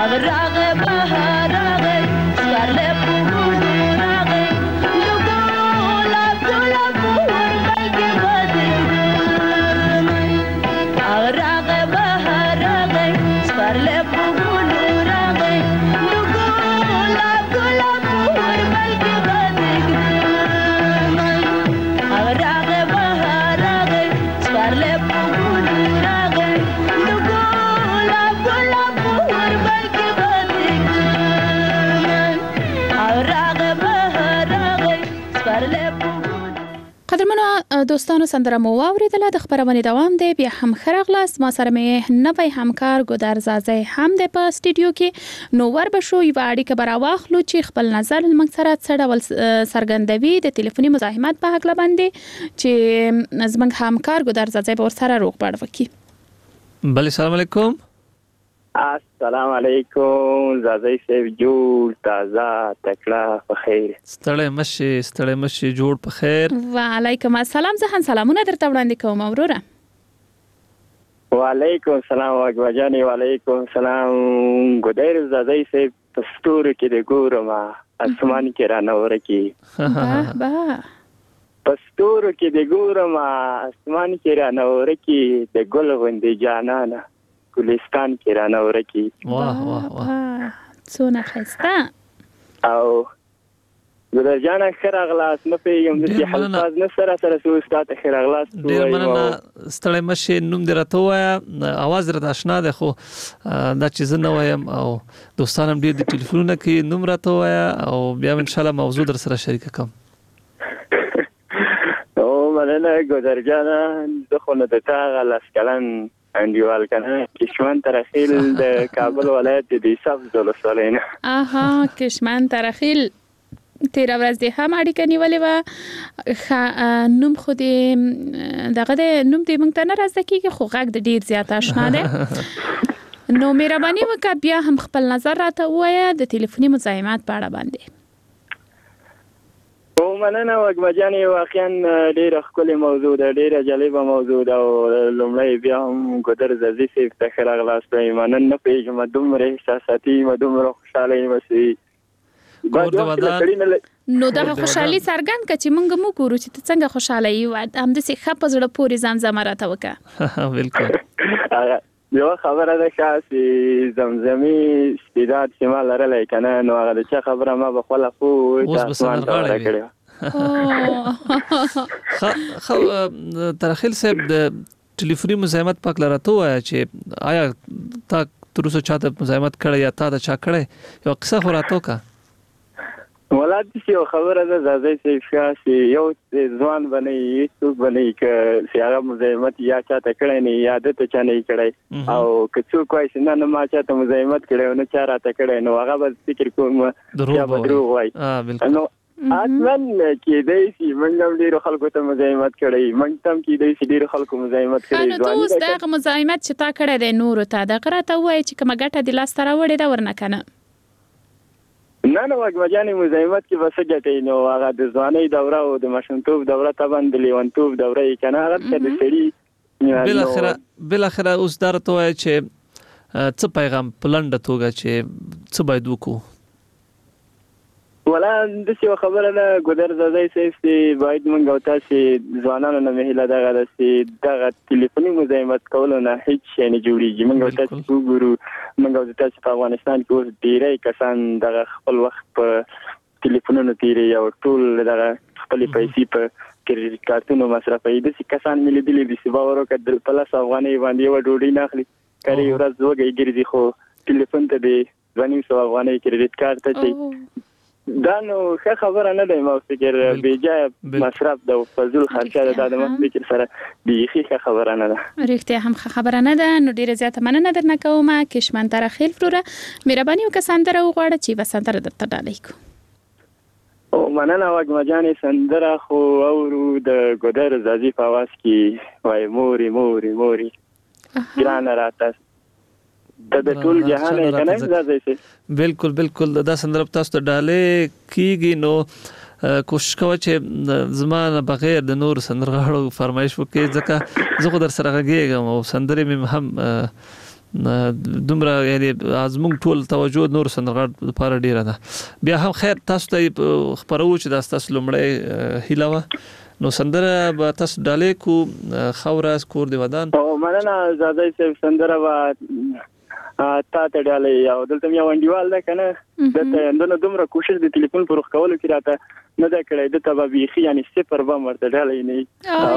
دوستانو سندره مو واوریدله د خبرونې دوام دی بیا هم خرغلاس ما سره مې نوی همکار ګودر زازی هم د په سټوډیو کې نو ور بشو یو اړیکه برا واخلو چې خپل نظر موږ سره څه ډول سرګندوي د ټلیفوني مزاحمت په حق باندې چې زموږ همکار ګودر زازی به ورسره روغ پړ وکي. بله السلام علیکم. السلام علیکم زازی صاحب جوړ تازه تکړه په خیر. ستړی مشي ستړی مشي جوړ په خیر. وعلیکم السلام زه هم سلامونه درته وړاندې کوم وروره. وعلیکم السلام واګوجاني وعلیکم السلام ګودر زازی صاحب په ستوري کې د ګورم اسمان کې را نور کې. باه باه په ستوري کې د ګورم اسمان کې را نور کې د ګل غوندې جانانه ګلستان کې را نور کې. واه واه واه څونه ښایسته او ګودر جان خیر اغلاس نه پیږم چې حلفاظ نه سره سره سو استاد خیر اغلاس ډیر مننه ستړی مشه نوم دې راته وایا आवाज راته آشنا ده خو دا چې زه نه وایم او دوستانم ډیر د ټلیفونونو کې نوم راته وایا او بیا ان شاء الله موضوع در سره شریک کوم. او مننه ګودر جان زه خو نه د تا غلاس کلن انډیوال کنه کشمن ترخیل د کابل ولایت د سبز ولسوالۍ نه. اها کشمن ترخیل تیر ورځ د هم اړیکه نیولې و نوم خو دې دغه د نوم دې مونږ ته نه راځي کیږي خو غږ د ډیر زیات آشنا ده. نو مهرباني وکړه بیا هم خپل نظر راته وایه د ټلیفوني مزاحمت په اړه باندې. او مننه وګبجاني واقعا ډیره ښکلې موضوع ده ډیره جالبه موضوع ده او لومړی بیا هم ګودر زازی صاحب ته ښه راغلاست وایم مننه نه پوهېږم دومره احساساتي یم دومره خوشحاله یم چې نو دغه خوشحالي څرګند کړه چې موږ مو ګورو چې ته څنګه خوشحاله یې همداسې ښه په زړه پورې زمزمه راته وکړه. بالکل یو خبره ده چې زمزمي استعداد چې ما لرلی که نه نو هغه د چا خبره ما به خپله خو اسمان ته ورته کړې وه. ترخیل صاحب د ټلیفوني مزاحمت په هکله راته ووایه چې آیا تا تر اوسه چاته مزاحمت کړی یا تا ته چا کړی یوه قصه خو راته وکړه. ولا داسې یو خبره ده زازی صاحب ښه چې یو ځوان به نه وي هېڅوک به نه وي که چې هغه مزاحمت یا چاته کړی نه یا ده ته چا نه وي کړی او که څوک وایي چې نه نه ما چاته مزاحمت کړی او نه چا راته کړی نو هغه به فکر کوم چا به دروغ وایي. نو حتما کېدی شي موږ هم ډېرو خلکو ته مزاحمت کړی موږ ته هم کېدی شي ډېرو خلکو مزاحمت کړی. نو ته اوس دغه مزاحمت چې تا کړی دی نورو ته دغه راته ووایه چې کومه ګټه دې لاسته راوړې ده ورنه که نه. نه نه واګبجاني مزاحمت کې به څه ګټې نو هغه د ځوانۍ دوره او د ماشومتوب دوره طبعا د لیونتوب دوره یې که نه هغه څه د سړي بالاخره بالاخره اوس دا راته ووایه چې څه پیغام په لنډه توګه چې څه باید وکړو. ولا داسې یوه خبره ده ګودر زازی صاحب چې باید موږ او تاسې ځوانانو نه مې هیله دغه ده چې دغه ټلیفوني مزاحمت کولو نه هېڅ شی نه جوړېږي. موږ او تاسې وګورو موږ او تاسې په افغانستان کې اوس ډېری کسان دغه خپل وخت په ټلیفونونو تېروي او ټول دغه خپلې پیسې په کریډټ کارتونو مصرفوي. داسې کسان مې لیدلي دي چې باور وکړه په لس افغانۍ باندې یوه ډوډۍ نه اخلي کاري ورځ وږی ګرځي خو ټلیفون ته د دوه نیم سوه افغانۍ کریډټ کارت اچوي. دا نو ښه خبره نه دی ما فکر بېجایه مصرف ده او فضول خرچه ده دا د ما فکر سره بیخي ښه خبره نه ده. رښتیا هم ښه خبره نه ده. نو ډېره زیاته مننه درنه کومه کشمن ترخیل وروره مهرباني وکړه سندره وغواړه چې یوه سندره درته ډالۍ کړو. او مننه وږمه جانې سندره خو اورو د ګودر زازي په اواز کې وایي مورې مورې مورې ګرانه راته د ټول جهان یې که نه زازی صاحب بالکل بالکل دا سندره تاسو ته ډالۍ کېږي. نو کوشش کوه چې زما نه بغیر د نور سندرغاړو فرمایش وکړې ځکه زه خو در سره غږېږم او سندرې مې هم دومره یعنی ازموږ ټول توجه نور سندرغاړو لپاره ډیره ده. بیا هم خیر تاسو ته خبرو چې د تاسو لومړی هیله وه نو سندره به تاسو ډالې کو خوراس کور دی ودان او مننه زادای صاحب سندره وا تا ته ډالې او دلته یو انډیوال ده کنه دته اندونه دومره کوشش د ټلیفون پر کولو کې راته نه دا کړی د تبا بيخي یعنی صفر به مرته ډالې نه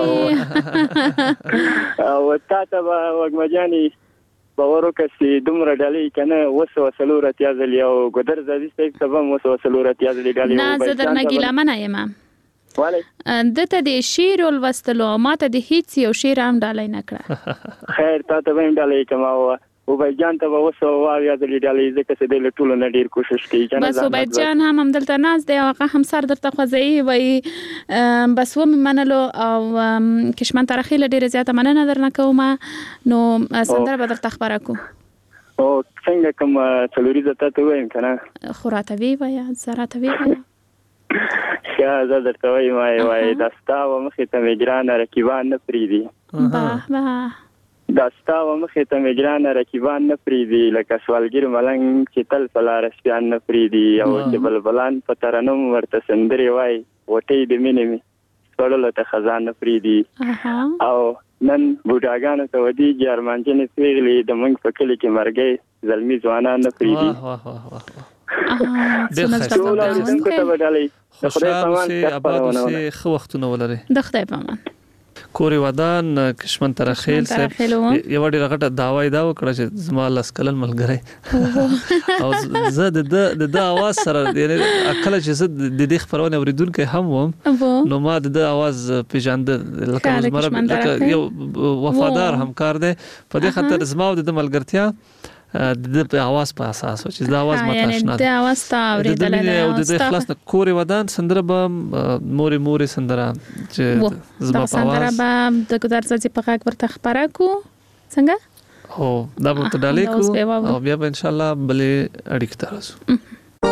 او تا ته وګمجاني باورو کسي دومره ډالې کنه وسو وسلو راتیا ځلی او ګدر زادي صاحب ته هم وسو وسلو راتیا ځلی ډالې نه زه درنه ګیله منه یم ولی دته د شعر ولوستلو ماته د هیڅ یو شعر هم ډالې نه کړه. خیر تا ته هم ډالې کما او بای جان ته وسو وایا د ډالې ځکه چې د ټولو نه ډیر کوشش کوي کنه بس او بای جان هم هم دلته ناز دی هغه هم سر درته خوځي وای بس و منلو او کشمن تاریخي له ډیر زیاته مننه درنه کوم نو سندره به درته خبره کو او څنګه کوم څلوري زته ته وایم کنه خوراته وی وای زراته وی وای یا زه درته وایم وای وای دستا و مخې ته میګران رکیبان نه پریدي باه باه داستا و مخې ته میګران رکیبان نه پریدي لکه سوالګر ملنګ چې تل فلار سپیان نه پریدي او چې بلبلان په ترنم ورته سندري وای وټي د مینې می سوړل ته خزان نه پریدي او نن بوډاګانو ته ودی جرمانجنې پیغلي د منګ په کلی کې مرګي زلمی ځوانان نه پریدي واه واه واه د خپل اوریدونکو ته ودالې خوشاله اوسئ آباد اوسئ خو وختونه ولرئ د خدای په امان. کوري ودان کشمن ترخیل صاحب یو ډیره غټه داوای دا وکړه چې زما لاس کلن ملګری او زه د د د आवाज سره یعنی اکل چې زه د دې خبرونه اوریدونکو هم وم نو ما د आवाज پیژاند لکه زمره لکه یو وفادار همکار دی په دې خاطر زما د ملګرتیا د په आवाज په اساس چې د आवाज متاشنه د आवाज تا اوریدل او د اخلاص نه کوري ودان سندره به موري موري سندره چې زما په سندره به د ګدر ځي په خاک ورته خبره کو څنګه هو دا به ته ډالې کو او بیا به ان شاء الله بلې اړیکه ترسو.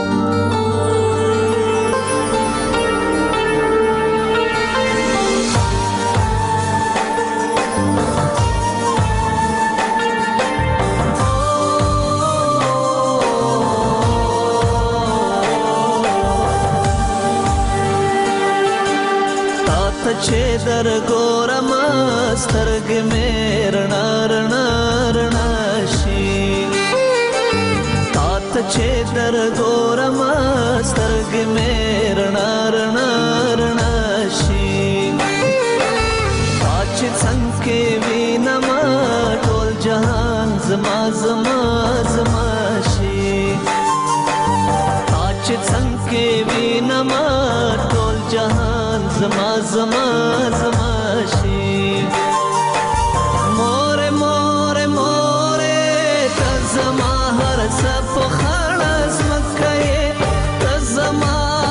چې در ګورم سترګې مې رڼا رڼا رڼا شي تا ته چې در ګورم سترګې مې رڼا رڼا رڼا شي تا چې څنګه وینم ټول جهان زما زما زما شي تا چې څنګه وینم ټول جهان زما زما زما شي مور مور مور ته زما هر څه په خړز مکه ته زما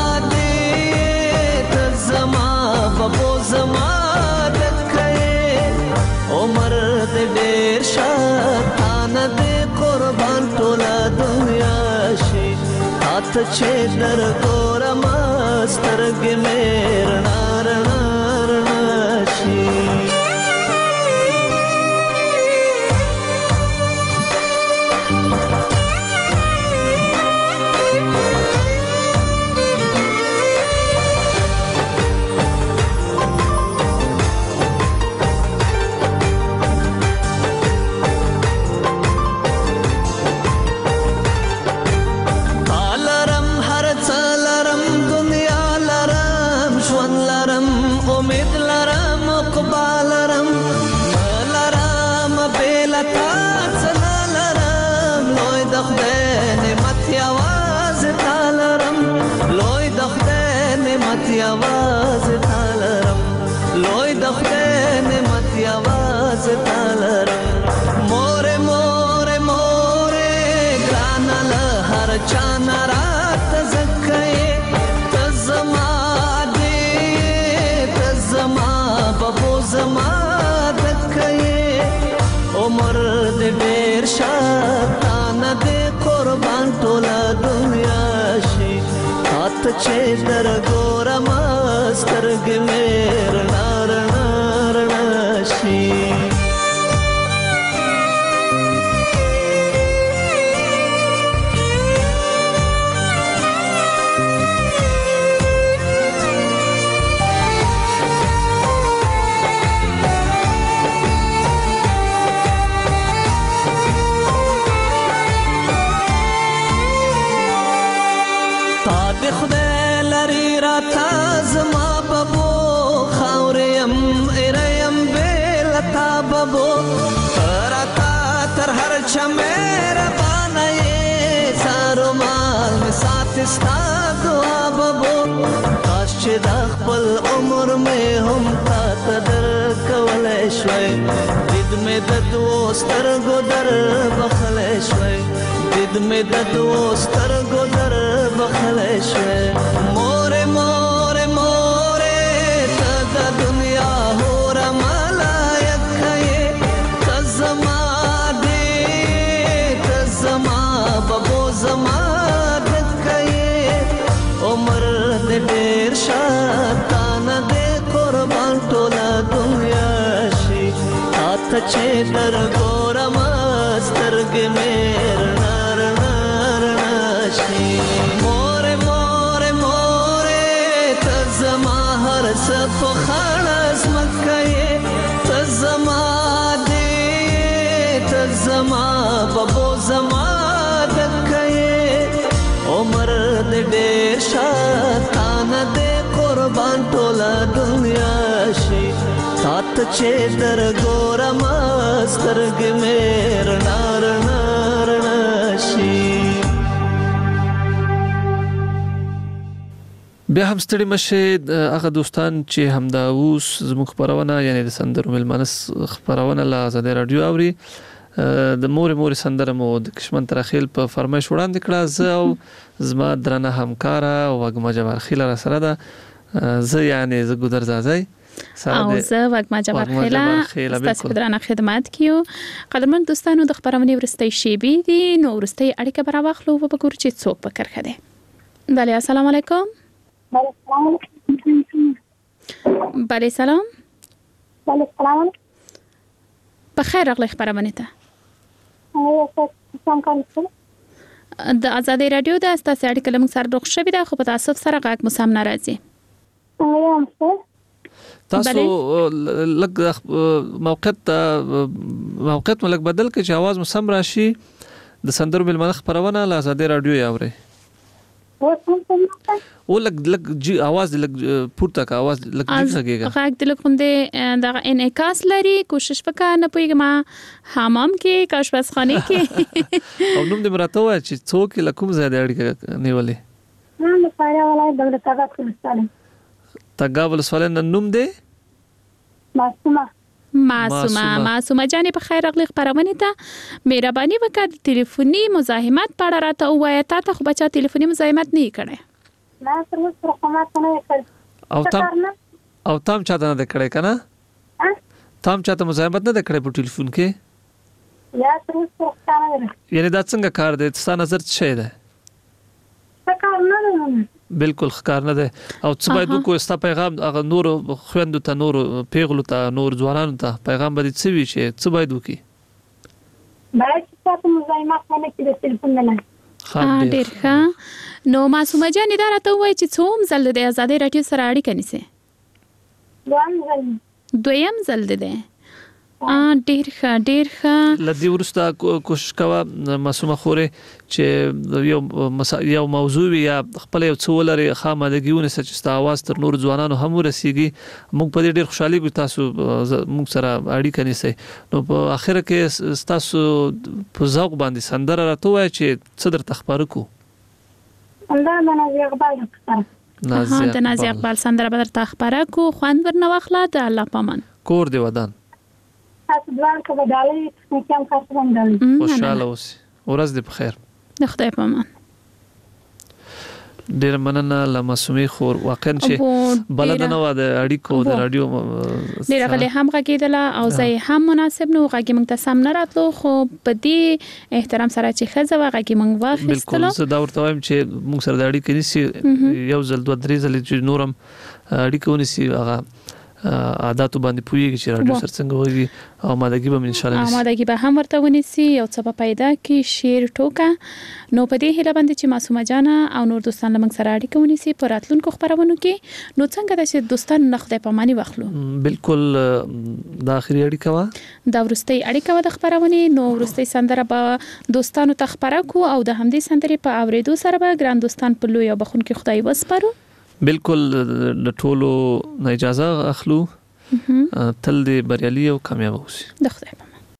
دې ته زما بابو زما دکه عمر دې ډېر شاتان دې قربان ټوله دنیا شي ته چې در ګورم سترګې مې رڼا رڼا رڼا شي. आवाज तालरम लोय दखते ने मत आवाज तालरम मोरे मोरे मोरे ग्रानल हर चाना रात जक्के तजमा दे तजमा बबो जमा दक्के उमर दे ढेर शातान दे कुर्बान टोला दुनिया शी हाथ چې در ګورم سترګې مې رڼا رڼا رڼا شي تا د خدای لري راته زما ببو خاوریم اریم بیل تا ببو راته تر هر چا مهربانه یې سارو مال مې ساتي ستا دعا ببو کاش چې دا خپل عمر مې هم تا ته درکولی شوی دید مې د دوو سترګو در بخلی شوی دید مې د دوو سترګو در بخلی شوی مورې مورې مورې ته د دنیا هوره ملایکه یې ته زما دې ته زما ببو زما دکه یې عمر دې ډېر شاتانه دې قربان ټوله دنیا شي تا ته چې در ګورم سترګې مې رڼا رڼا رڼا شي مورې مورې مورې ته زما هر څه په خړه ځمکه یې ته زما دې ته زما ببو زما دکه یې عمر دې ډېر شاتانه دې قربان ټوله دنیا شي تا ته چې در ګورم سترګې مې رڼا رڼا رڼا شي بیا هم ستړي مشه هغه دوستان چې همدا اوس زموږ خبرونه یعنی د سندرو ملمنس خبرونه له آزادۍ رادیو اوري د مور مور سندره مو د کشمن ترخیل په فرمایش وړاندې کړه زه او زما درنه همکاره وګما جبار خیل را سره ده زه یعنی زه ګودر زازای او زه وګما جبار خیل ستاسو په درنه خدمت کیو قدرمن دوستانو د خبرونه ورستۍ شیبې دي نو ورستۍ اړیکه برا واخلو په ګور چې څوک پکر خده بله السلام علیکم بله سلام بله سلام بخیر راغلی خبرونه ته د آزادۍ رادیو د اساس اړیکه لمن سره روغ شوی دا خو په تاسو سره غاک مو سم ناراضي تاسو لګ موقعیت موقعیت ملک بدل کې چې आवाज مو سم راشي د سندرو بل خبرونه له آزادۍ رادیو یاوري او لګ لګ جی आवाज لګ پورته کا आवाज لګ جی لګيږي غاګ د لکوندې دا انعکاس لري کوشش وکړه نه پويګم حمام کې کاشپاسخانه کې او نوم دې مراتو چې څوک لکوم زیاده اړیکه نیولې نه نه پاره ولای دغه تاګه کولستاله تاګه ولسواله نوم دې معصومه معصومه معصومه جانې په خیر اغلی خبرونه ته مهرباني وکړه ټلیفوني مزاحمت پاړه راته وایي تا ته خو بچا ټلیفوني مزاحمت نه کړي نه تر اوسه رقمات نه کړ او تام او تام چاته نه کړي کنه تام چاته مزاحمت نه کړي په ټلیفون کې یا تر اوسه ښکارا یعنی دا څنګه کار دی ستاسو نظر څه دی ښکار نه نه بالکل ښکار نه دی او څه باید وکړو ستا پیغام هغه نور خويندو ته نور پیغلو ته نور ځوانانو ته پیغام باید څه وي چې څه باید وکړي باید چې تاسو مزاحمت نه کړئ د ټلیفون نه ها ډیر ښه نو معصومه جان دا راته وایي چې څوم زل د آزادۍ رادیو سره اړیکه نیسي دویم ځل دویم ځل ده ا ډیر ښه ډیر ښه لدی ورسته کوشش کوا معصومه خوره چې یو یو موضوع یا خپل یو څول لري خامدګیونه چې ست आवाज تر نور ځوانانو هم ورسیږي موږ په دې ډیر خوشحالي کو تاسو موږ سره اړیکه نیسي نو په اخر کې تاسو په ذوق باندې سندره راته وای چې صدر تخبر کو الله د نازي اقبال ها د نازي اقبال سندره بدر تخبر کو خوان ورنه واخلا د الله پامان کور دی ودان تاسو ځان کو بدالي کوم خاص باندې خوشاله اوسئ ورځ دې په خیر د خدای په امان ډیر مننه لمسومي خور واقعا چې بلدنه و د اړیکو د رادیو ډیر غلي هم غږیدله او ځای هم مناسب نو غږی موږ ته سم نه راتلو خو په دې احترام سره چې خزه غږی موږ واخیستلو بالکل زه دا ورته وایم چې موږ سره د اړیکې نسی یو ځل دوه درې ځل چې نورم اړیکه ونسی هغه عادتو باندې پوهیږي چې رادیو سره څنګه وږي او آمادګي به ان شاء الله آمادګي به هم ورته ونیسي او څه په پیدا کې شیر ټوکا نو په دې هله باندې چې معصومه جانا او نور دوستان لمن سره اړیکه ونیسي پر راتلونکو خبرونو کې نو څنګه د چې دوستان نه خدای پاماني واخلو بالکل د اخري اړیکه وا د ورستي اړیکه وا د خبرونه نو ورستي سندره به دوستانو ته خبره کو او د همدې سندرې په اوریدو سره به ګران دوستان په لوی او بخون کې خدای وسپارو بالکل د ټولو نه اجازه اخلو تل دې بریالي او کامیاب اوسئ د خدای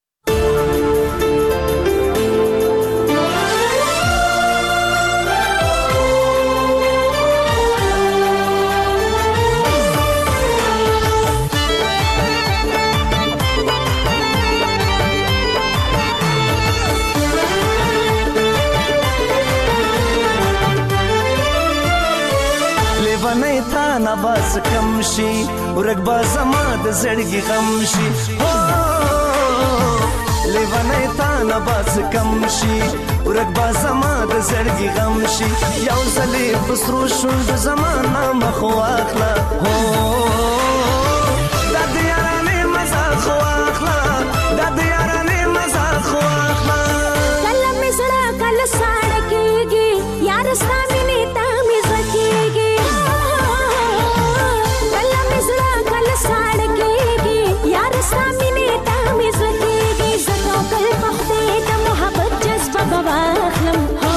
نه بس کم شي ورګ با زما د زړګي غم شي هو لیوانه تا نه بس کم شي ورګ با زما د زړګي غم شي یو ځلې بسرو شوند زمانه مخ واخلا هو د دې یارانه مزه خو واخلا د دې یارانه مزه خو واخلا کله مې زړه کله ساړه کېږي یار ستاسو نه تا مې زکیږي ساړکېږي یار سامینه ته مې زکېږي زکو کل پخته د محبت جذبه بواخلم هو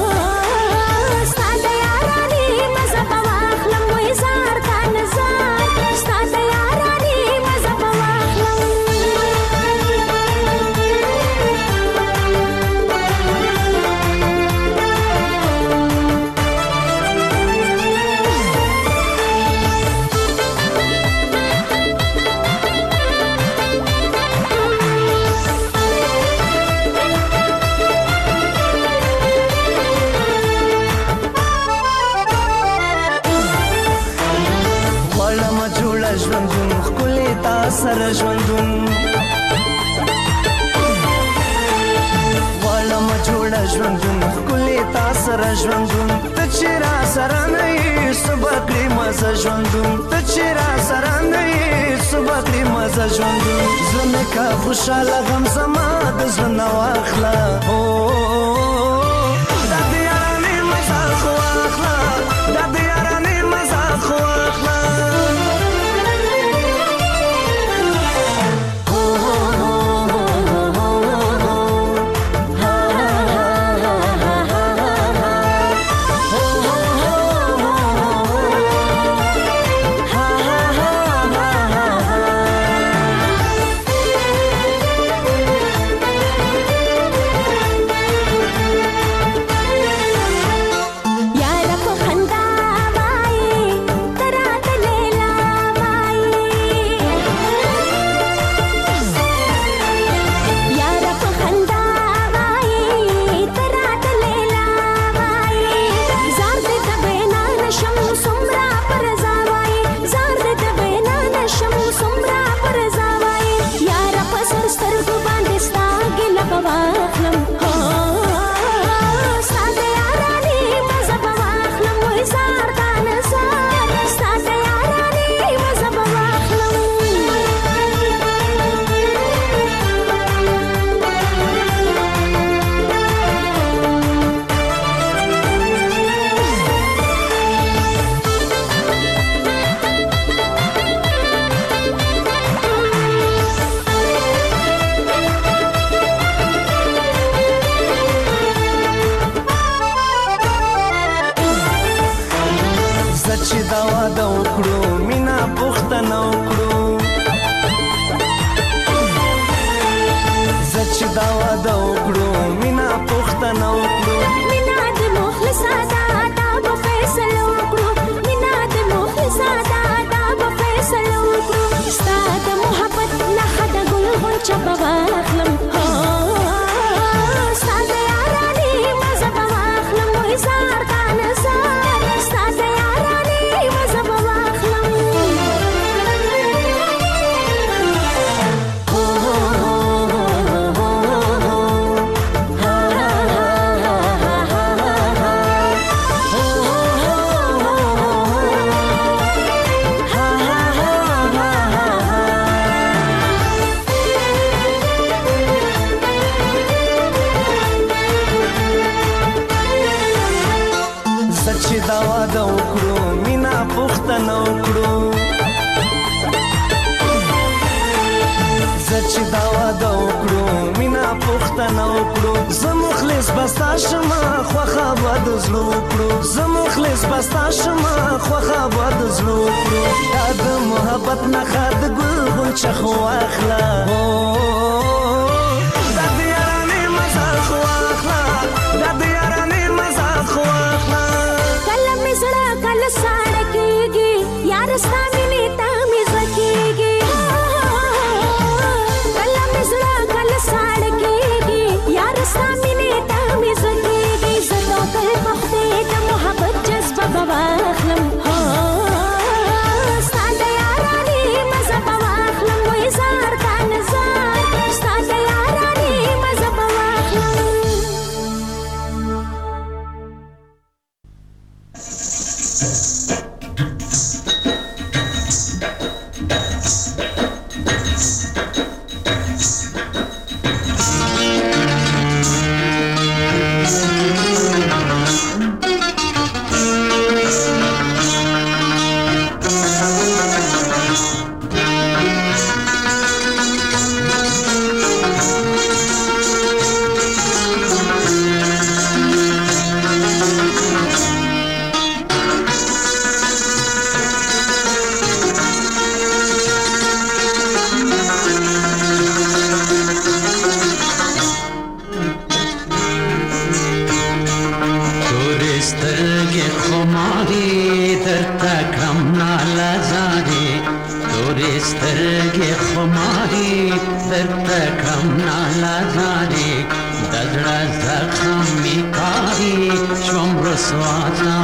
ستاسو یارانه مزه بواخلم وې زار تا نظر ستاسو یارانه مزه بواخلم سره ژوندون والم جوړ ژوندون کلی تا سره ژوندون ته چې را سره نه یې سبقې مزه ژوندون ته چې را سره نه یې سبقې مزه ژوندون زمه کا خوشاله غم زما د زنه واخلا او د دې یارانه مزه خو واخلا د دې یارانه مزه خو واخلا دا واده وکړو مینا پوښتنه وکړو چې دا واده وکړو مینا پوښتنه وکړو زه مخلص بستا شمه خوښه به د زړه وکړو زه مخلص بستا شمه خوښه به د زړه وکړو دا د محبت نښه د ګل غونچه خو واخله دا د یارانې مزه خو واخله دا د یارانې مزه خو واخله کله مې زړه کله ساړه کېږي یار ستا مینې ته مې زړه کېږي ستا مینې ته مې زړه کېږي زه توکل په خدای د محبت جذبه به واخلم ستا د یارانې مزه به واخلم وایي زار تا نظار ستا د یارانې مزه به واخلم Swat